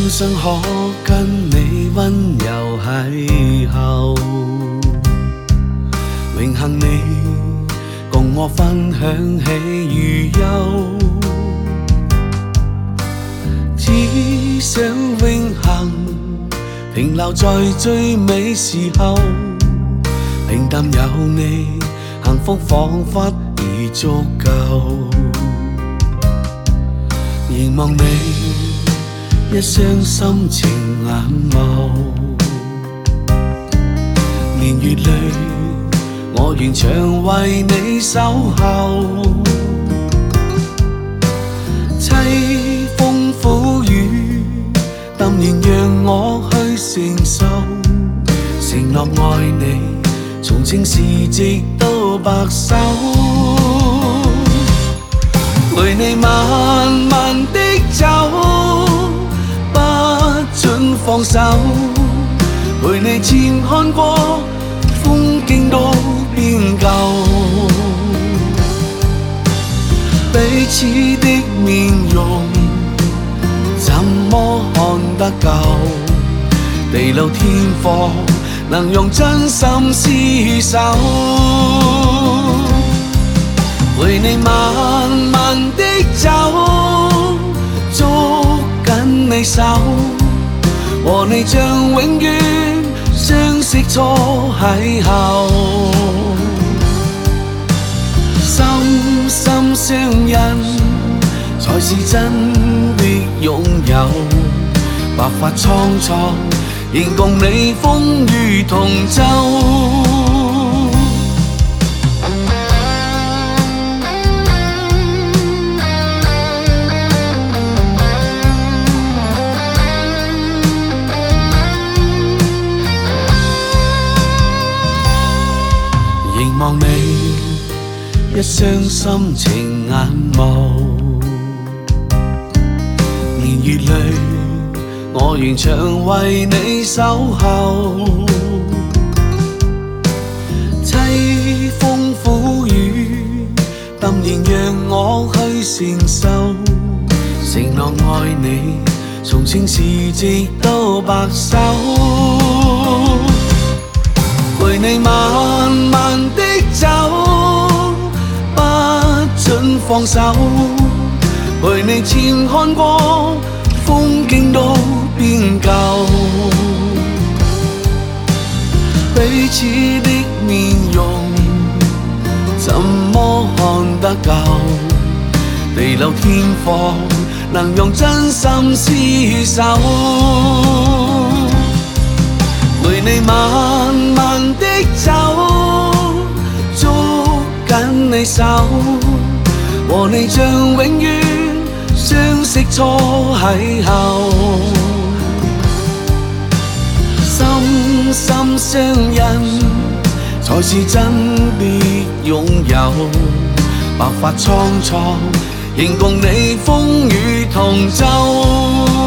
生可跟你温柔邂逅，榮幸你共我分享喜與憂，只想永恆停留在最美時候，平淡有你，幸福彷彿已足夠。凝望你一雙深情眼眸，年月裏我願長為你守候，凄風苦雨淡然讓我去承受，承諾愛你從青時直到白首，陪你慢慢的走，不准放手，陪你前看過風景都變舊，彼此的面容怎麼看得夠？地老天荒能用真心廝守，陪你慢慢的走，捉緊你手，和你像永遠相識初邂逅，心心相印才是真的擁有，白髮蒼蒼仍共你風雨同舟。凝望你一雙深情眼眸，年月裏我願長為你守候，凄風苦雨淡然讓我去承受，承諾愛你從青時直到白首，陪你慢慢的走，不准放手，陪你前看過風景都變舊，彼此的面容怎麼看得夠？地老天荒能用真心廝守，陪你慢慢的走，捉緊你手，和你像永遠相識初邂逅，心心相印才是真的擁有，白髮蒼蒼仍共你風雨同舟。